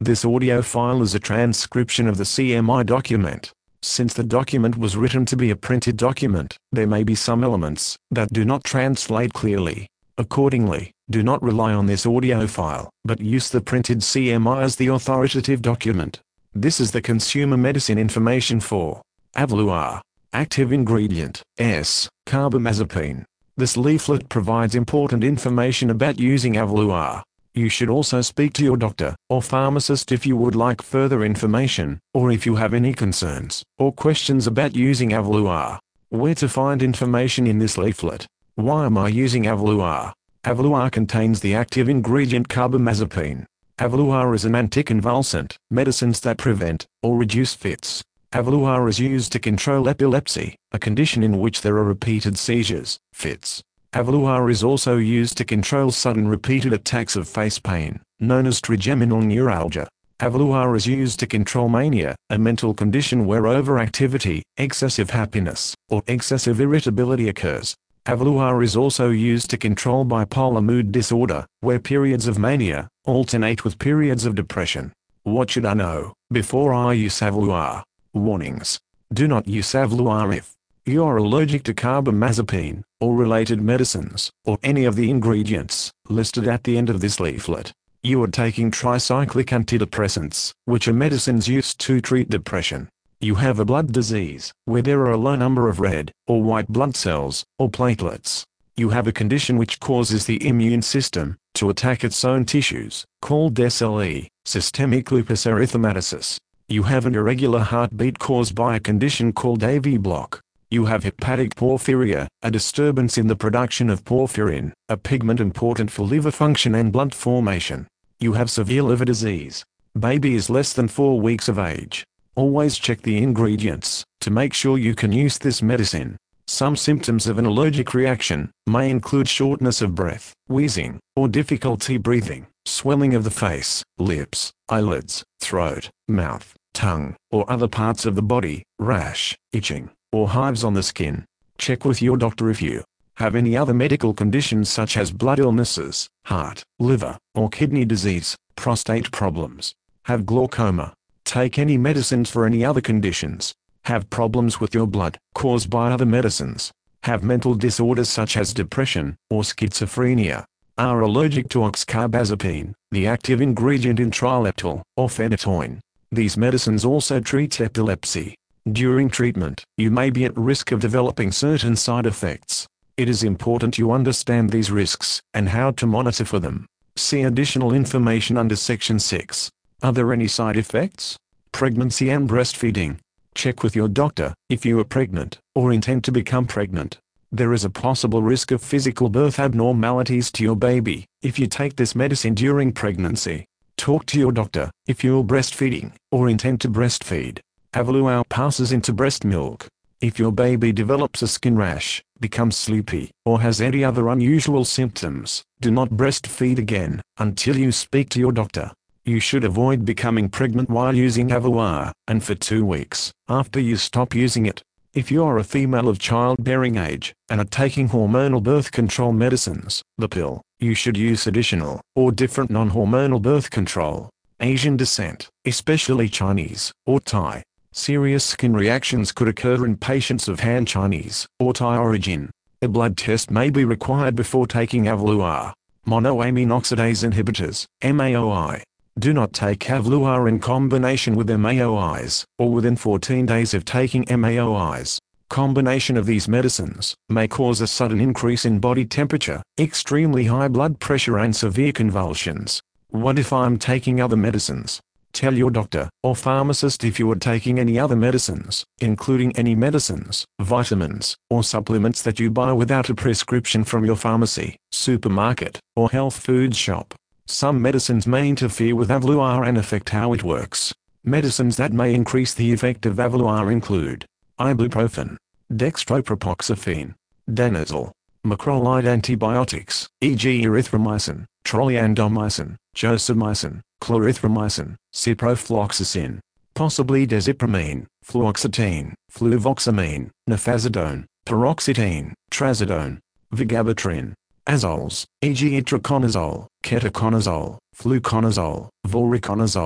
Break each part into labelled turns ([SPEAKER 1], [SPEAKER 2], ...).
[SPEAKER 1] This audio file is a transcription of the CMI document. Since the document was written to be a printed document, there may be some elements that do not translate clearly. Accordingly, do not rely on this audio file, but use the printed CMI as the authoritative document. This is the consumer medicine information for Avalua. Active ingredient, S, carbamazepine. This leaflet provides important information about using Avalua. You should also speak to your doctor or pharmacist if you would like further information, or if you have any concerns or questions about using Avalua. Where to find information in this leaflet? Why am I using Avalua? Avalua contains the active ingredient carbamazepine. Avalua is an anticonvulsant, medicines that prevent or reduce fits. Avalua is used to control epilepsy, a condition in which there are repeated seizures, fits. Avalua is also used to control sudden repeated attacks of face pain, known as trigeminal neuralgia. Avalua is used to control mania, a mental condition where overactivity, excessive happiness, or excessive irritability occurs. Avalua is also used to control bipolar mood disorder, where periods of mania alternate with periods of depression. What should I know before I use Avalua? Warnings. Do not use Avalua if you are allergic to carbamazepine, or related medicines, or any of the ingredients listed at the end of this leaflet. You are taking tricyclic antidepressants, which are medicines used to treat depression. You have a blood disease, where there are a low number of red, or white blood cells, or platelets. You have a condition which causes the immune system to attack its own tissues, called SLE, systemic lupus erythematosus. You have an irregular heartbeat caused by a condition called AV block. You have hepatic porphyria, a disturbance in the production of porphyrin, a pigment important for liver function and blood formation. You have severe liver disease. Baby is less than 4 weeks of age. Always check the ingredients to make sure you can use this medicine. Some symptoms of an allergic reaction may include shortness of breath, wheezing, or difficulty breathing, swelling of the face, lips, eyelids, throat, mouth, tongue, or other parts of the body, rash, itching, or hives on the skin. Check with your doctor if you have any other medical conditions such as blood illnesses, heart, liver, or kidney disease, prostate problems, have glaucoma, take any medicines for any other conditions, have problems with your blood caused by other medicines, have mental disorders such as depression or schizophrenia, are allergic to oxcarbazepine, the active ingredient in trileptal or phenytoin. These medicines also treat epilepsy. During treatment, you may be at risk of developing certain side effects. It is important you understand these risks and how to monitor for them. See additional information under Section 6. Are there any side effects? Pregnancy and breastfeeding. Check with your doctor if you are pregnant or intend to become pregnant. There is a possible risk of physical birth abnormalities to your baby if you take this medicine during pregnancy. Talk to your doctor if you are breastfeeding or intend to breastfeed. Avalua passes into breast milk. If your baby develops a skin rash, becomes sleepy, or has any other unusual symptoms, do not breastfeed again until you speak to your doctor. You should avoid becoming pregnant while using Avalua, and for 2 weeks after you stop using it. If you are a female of childbearing age and are taking hormonal birth control medicines, the pill, you should use additional or different non-hormonal birth control. Asian descent, especially Chinese or Thai. Serious skin reactions could occur in patients of Han Chinese or Thai origin. A blood test may be required before taking Avalua. Monoamine oxidase inhibitors, MAOI. Do not take Avalua in combination with MAOIs, or within 14 days of taking MAOIs. Combination of these medicines may cause a sudden increase in body temperature, extremely high blood pressure and severe convulsions. What if I'm taking other medicines? Tell your doctor or pharmacist if you are taking any other medicines, including any medicines, vitamins, or supplements that you buy without a prescription from your pharmacy, supermarket, or health food shop. Some medicines may interfere with Avalua and affect how it works. Medicines that may increase the effect of Avalua include ibuprofen, dextropropoxyphene, danazol, macrolide antibiotics, e.g. erythromycin, troyandomycin, josomycin, clarithromycin, ciprofloxacin, possibly desipramine, fluoxetine, fluvoxamine, nifazodone, paroxetine, trazodone, vigabatrin, azoles, e.g. itraconazole, ketoconazole, fluconazole, voriconazole,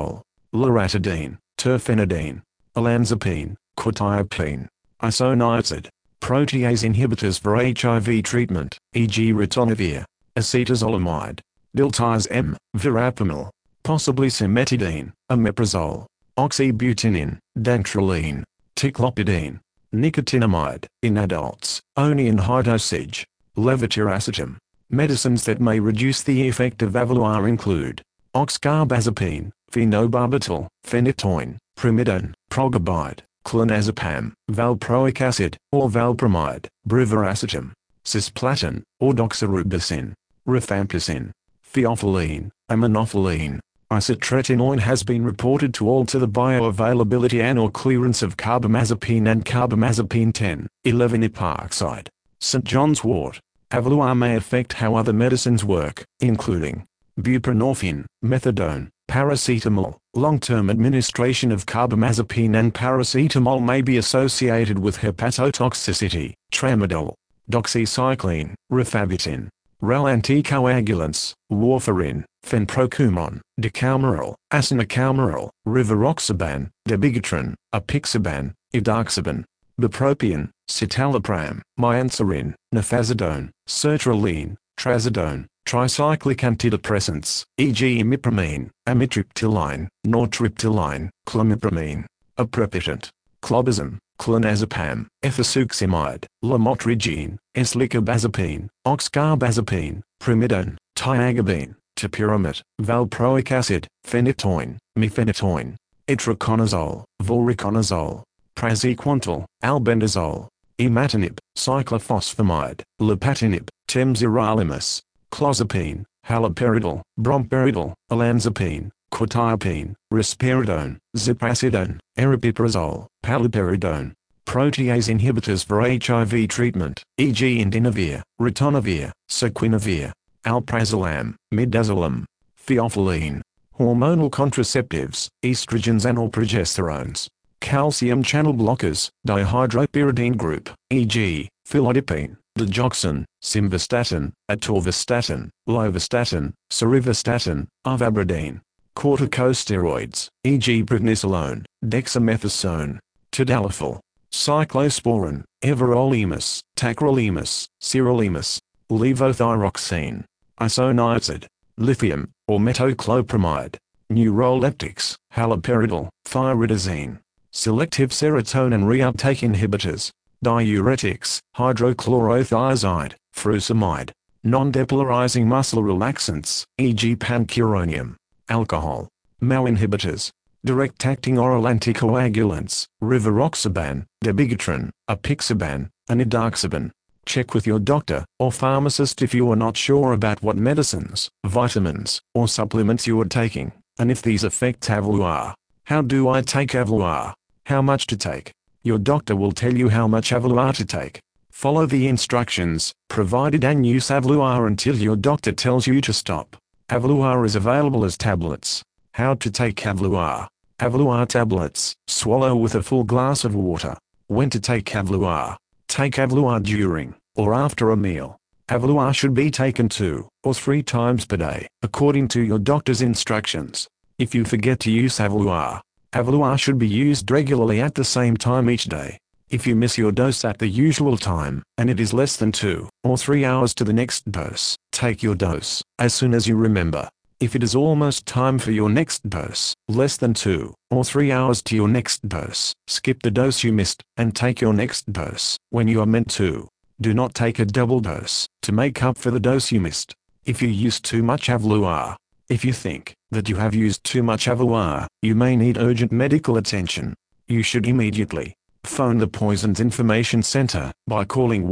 [SPEAKER 1] loratadine, terfenadine, olanzapine, quetiapine, isoniazid, protease inhibitors for HIV treatment, e.g. ritonavir, acetazolamide, diltiazem, verapamil, possibly cimetidine, omeprazole, oxybutynin, dantrolene, ticlopidine, nicotinamide, in adults, only in high dosage, levetiracetam. Medicines that may reduce the effect of Avalua include oxcarbazepine, phenobarbital, phenytoin, primidone, progabide, clonazepam, valproic acid, or valpromide, brivaracetam, cisplatin, or doxorubicin, rifampicin, theophylline, aminophylline. Isotretinoin has been reported to alter the bioavailability and/or clearance of carbamazepine and carbamazepine 10,11-epoxide. St. John's wort. Avalua may affect how other medicines work, including buprenorphine, methadone, paracetamol. Long-term administration of carbamazepine and paracetamol may be associated with hepatotoxicity. Tramadol, doxycycline, rifabutin, rel anticoagulants, warfarin, fenprocumon, decalmerol, acinacalmerol, rivaroxaban, dabigatran, apixaban, edoxaban, bupropion, citalopram, mianserin, nifazodone, sertraline, trazodone, tricyclic antidepressants, e.g. imipramine, amitriptyline, nortriptyline, clomipramine, aprepitant, clobazam, clonazepam, efasuximide, lamotrigine, eslicarbazepine, oxcarbazepine, primidone, tiagabine, topiramate, valproic acid, phenytoin, mifenytoin, itraconazole, voriconazole, praziquantel, albendazole, imatinib, cyclophosphamide, lapatinib, temsirolimus, clozapine, haloperidol, bromperidol, olanzapine, quetiapine, risperidone, ziprasidone, aripiprazole, paliperidone. Protease inhibitors for HIV treatment, e.g. indinavir, ritonavir, saquinavir, alprazolam, midazolam, theophylline. Hormonal contraceptives, estrogens and/or progesterones. Calcium channel blockers, dihydropyridine group, e.g., philodipine, digoxin, simvastatin, atorvastatin, lovastatin, cerevastatin, ivabradine. Corticosteroids, e.g. prednisolone, dexamethasone, tadalafil, cyclosporin, everolimus, tacrolimus, sirolimus, levothyroxine, isoniazid, lithium, or metoclopramide, neuroleptics, haloperidol, thiridazine, selective serotonin reuptake inhibitors, diuretics, hydrochlorothiazide, furosemide, non-depolarizing muscle relaxants, e.g. pancuronium, alcohol, MAO inhibitors, direct-acting oral anticoagulants, rivaroxaban, dabigatran, apixaban, and edoxaban. Check with your doctor or pharmacist if you are not sure about what medicines, vitamins, or supplements you are taking, and if these affect Avalua. How do I take Avalua? How much to take? Your doctor will tell you how much Avalua to take. Follow the instructions provided and use Avalua until your doctor tells you to stop. Avalua is available as tablets. How to take Avalua? Avalua tablets. Swallow with a full glass of water. When to take Avalua? Take Avalua during or after a meal. Avalua should be taken 2 or 3 times per day, according to your doctor's instructions. If you forget to use Avalua, Avalua should be used regularly at the same time each day. If you miss your dose at the usual time, and it is less than 2 or 3 hours to the next dose, take your dose as soon as you remember. If it is almost time for your next dose, less than 2 or 3 hours to your next dose, skip the dose you missed, and take your next dose when you are meant to. Do not take a double dose to make up for the dose you missed. If you use too much Avalua, if you think that you have used too much Avalua, you may need urgent medical attention. You should immediately phone the Poisons Information Center by calling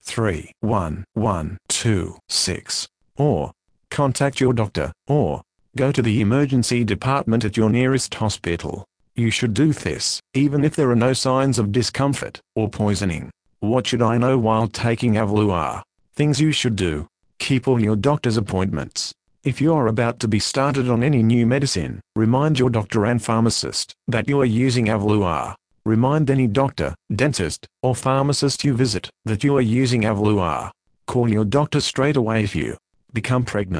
[SPEAKER 1] 1-311-26, or contact your doctor, or go to the emergency department at your nearest hospital. You should do this, even if there are no signs of discomfort or poisoning. What should I know while taking Avalua? Things you should do. Keep all your doctor's appointments. If you are about to be started on any new medicine, remind your doctor and pharmacist that you are using Avalua. Remind any doctor, dentist, or pharmacist you visit that you are using Avalua. Call your doctor straight away if you become pregnant.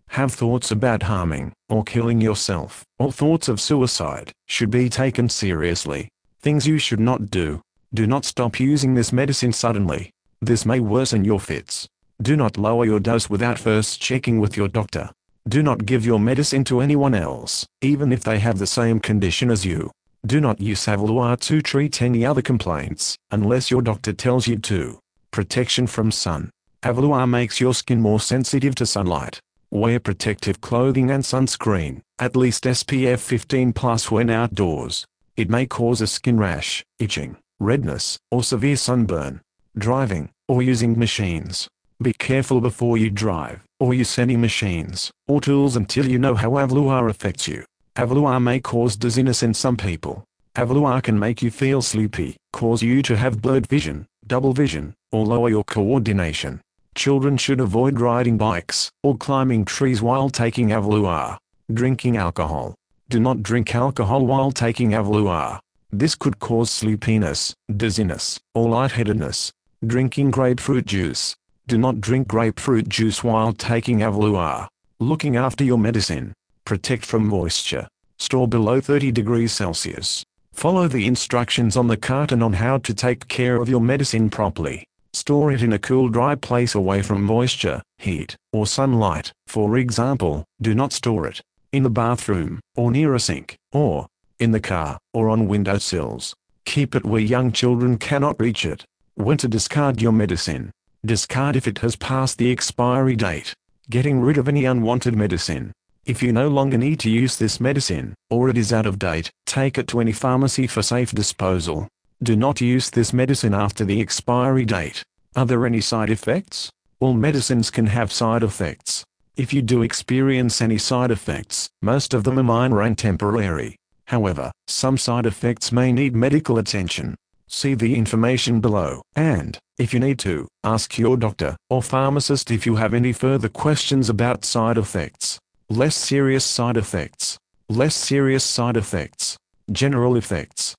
[SPEAKER 1] have thoughts about harming or killing yourself, or thoughts of suicide, should be taken seriously. Things you should not do. Do not stop using this medicine suddenly. This may worsen your fits. Do not lower your dose without first checking with your doctor. Do not give your medicine to anyone else, even if they have the same condition as you. Do not use Avalua to treat any other complaints, unless your doctor tells you to. Protection from sun. Avalua makes your skin more sensitive to sunlight. Wear protective clothing and sunscreen, at least SPF 15+ when outdoors. It may cause a skin rash, itching, redness, or severe sunburn. Driving, or using machines. Be careful before you drive, or use any machines, or tools until you know how Avalua affects you. Avalua may cause dizziness in some people. Avalua can make you feel sleepy, cause you to have blurred vision, double vision, or lower your coordination. Children should avoid riding bikes, or climbing trees while taking Avalua. Drinking alcohol. Do not drink alcohol while taking Avalua. This could cause sleepiness, dizziness, or lightheadedness. Drinking grapefruit juice. Do not drink grapefruit juice while taking Avalua. Looking after your medicine. Protect from moisture. Store below 30 degrees Celsius. Follow the instructions on the carton on how to take care of your medicine properly. Store it in a cool, dry place away from moisture, heat, or sunlight. For example, do not store it in the bathroom, or near a sink, or in the car, or on windowsills. Keep it where young children cannot reach it. When to discard your medicine. Discard if it has passed the expiry date. Getting rid of any unwanted medicine. If you no longer need to use this medicine, or it is out of date, take it to any pharmacy for safe disposal. Do not use this medicine after the expiry date. Are there any side effects? All medicines can have side effects. If you do experience any side effects, most of them are minor and temporary. However, some side effects may need medical attention. See the information below, and, if you need to, ask your doctor or pharmacist if you have any further questions about side effects. Less serious side effects. Less serious side effects. General effects.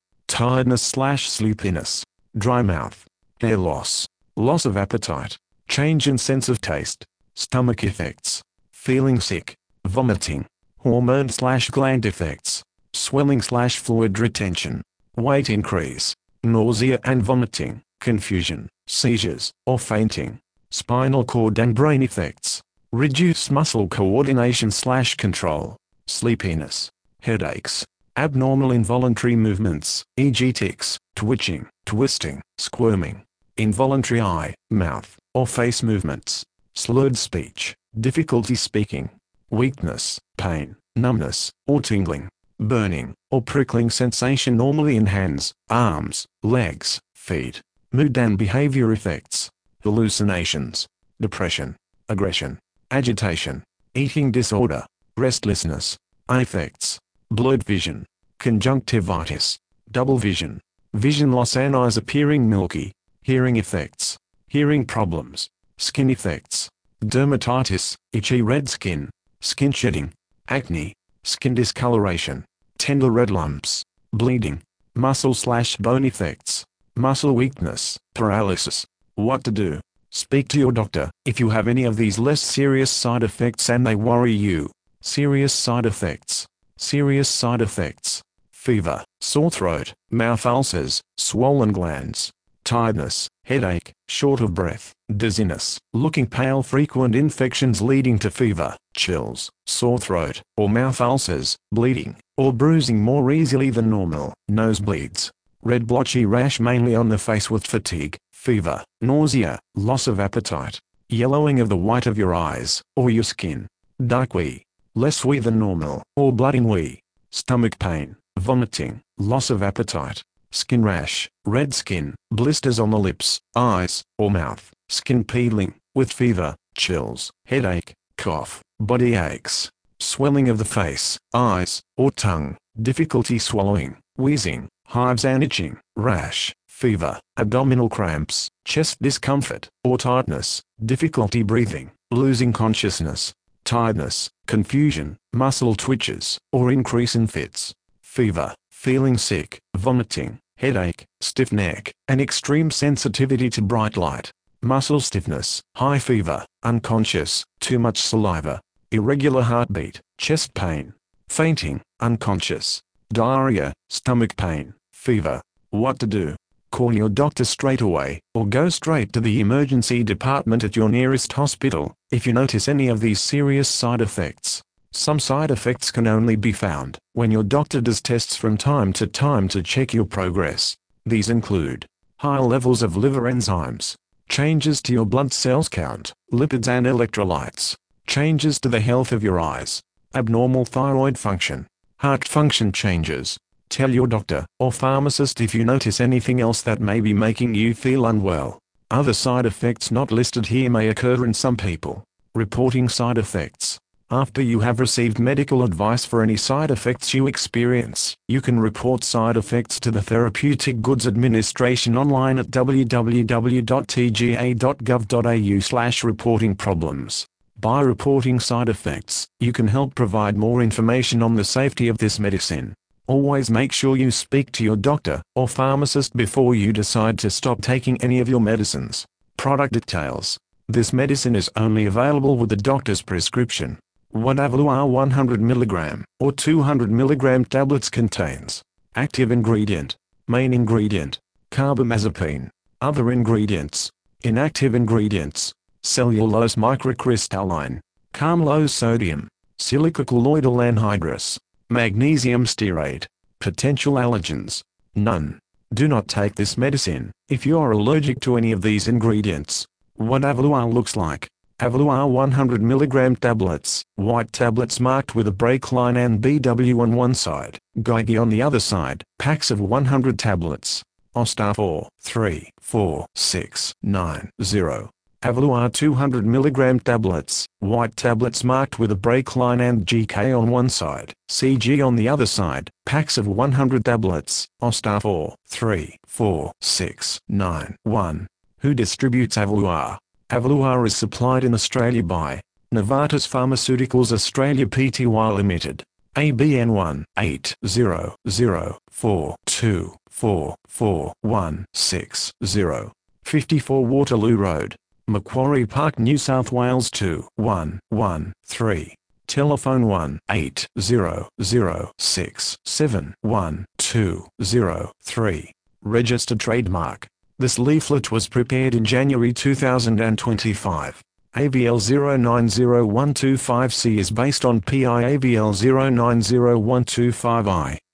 [SPEAKER 1] Tiredness/sleepiness. Dry mouth. Hair loss. Loss of appetite. Change in sense of taste. Stomach effects. Feeling sick. Vomiting. Hormone/gland effects. Swelling/fluid retention. Weight increase. Nausea and vomiting. Confusion. Seizures, or fainting. Spinal cord and brain effects. Reduced muscle coordination/control. Sleepiness. Headaches. Abnormal involuntary movements, e.g. tics, twitching, twisting, squirming. Involuntary eye, mouth, or face movements. Slurred speech. Difficulty speaking. Weakness, pain, numbness, or tingling. Burning, or prickling sensation normally in hands, arms, legs, feet. Mood and behavior effects. Hallucinations. Depression. Aggression. Agitation. Eating disorder. Restlessness. Eye effects. Blurred vision. Conjunctivitis. Double vision. Vision loss and eyes appearing milky. Hearing effects. Hearing problems. Skin effects. Dermatitis, itchy red skin. Skin shedding. Acne. Skin discoloration. Tender red lumps. Bleeding. Muscle/bone effects. Muscle weakness. Paralysis. What to do? Speak to your doctor if you have any of these less serious side effects and they worry you. Serious side effects. Serious side effects. Fever, sore throat, mouth ulcers, swollen glands. Tiredness, headache, short of breath, dizziness, looking pale, frequent infections leading to fever, chills, sore throat, or mouth ulcers, bleeding, or bruising more easily than normal, nosebleeds. Red blotchy rash mainly on the face with fatigue, fever, nausea, loss of appetite. Yellowing of the white of your eyes, or your skin. Dark wee. Less wee than normal, or bloody wee. Stomach pain, vomiting, loss of appetite. Skin rash, red skin, blisters on the lips, eyes, or mouth. Skin peeling, with fever, chills, headache, cough, body aches. Swelling of the face, eyes, or tongue. Difficulty swallowing, wheezing, hives and itching. Rash, fever, abdominal cramps, chest discomfort, or tightness. Difficulty breathing, losing consciousness. Tiredness, confusion, muscle twitches, or increase in fits. Fever, feeling sick, vomiting, headache, stiff neck, and extreme sensitivity to bright light. Muscle stiffness, high fever, unconscious, too much saliva. irregular heartbeat, chest pain, fainting, unconscious, diarrhea, stomach pain, fever. What to do? Call your doctor straight away, or go straight to the emergency department at your nearest hospital, if you notice any of these serious side effects. Some side effects can only be found when your doctor does tests from time to time to check your progress. These include high levels of liver enzymes, changes to your blood cells count, lipids and electrolytes, changes to the health of your eyes, abnormal thyroid function, heart function changes. Tell your doctor or pharmacist if you notice anything else that may be making you feel unwell. Other side effects not listed here may occur in some people. Reporting side effects. After you have received medical advice for any side effects you experience, you can report side effects to the Therapeutic Goods Administration online at www.tga.gov.au/reporting-problems. By reporting side effects, you can help provide more information on the safety of this medicine. Always make sure you speak to your doctor or pharmacist before you decide to stop taking any of your medicines. Product details. This medicine is only available with the doctor's prescription. What Avalua 100 mg or 200 mg tablets contains. Active ingredient. Main ingredient. Carbamazepine. Other ingredients. Inactive ingredients. Cellulose microcrystalline. Carmlose sodium. Silica colloidal anhydrous. Magnesium stearate. Potential allergens. None. Do not take this medicine if you are allergic to any of these ingredients. What Avalua looks like. Avalua 100 mg tablets. White tablets marked with a break line and BW on one side, Geigy on the other side. Packs of 100 tablets. Ostar 4, 3, 4, 6, 9, 0. Avalua 200 mg tablets, white tablets marked with a break line and GK on one side, CG on the other side. Packs of 100 tablets. Ostar 4, 3, 4, 6, 9, 1. Who distributes Avalua? Avalua is supplied in Australia by Novartis Pharmaceuticals Australia Pty Limited. ABN 1-8004244160. 54 Waterloo Road, Macquarie Park, New South Wales 21113. Telephone 1-8006712003. Registered trademark. This leaflet was prepared in January 2025. AVL 090125C is based on PI AVL 090125I.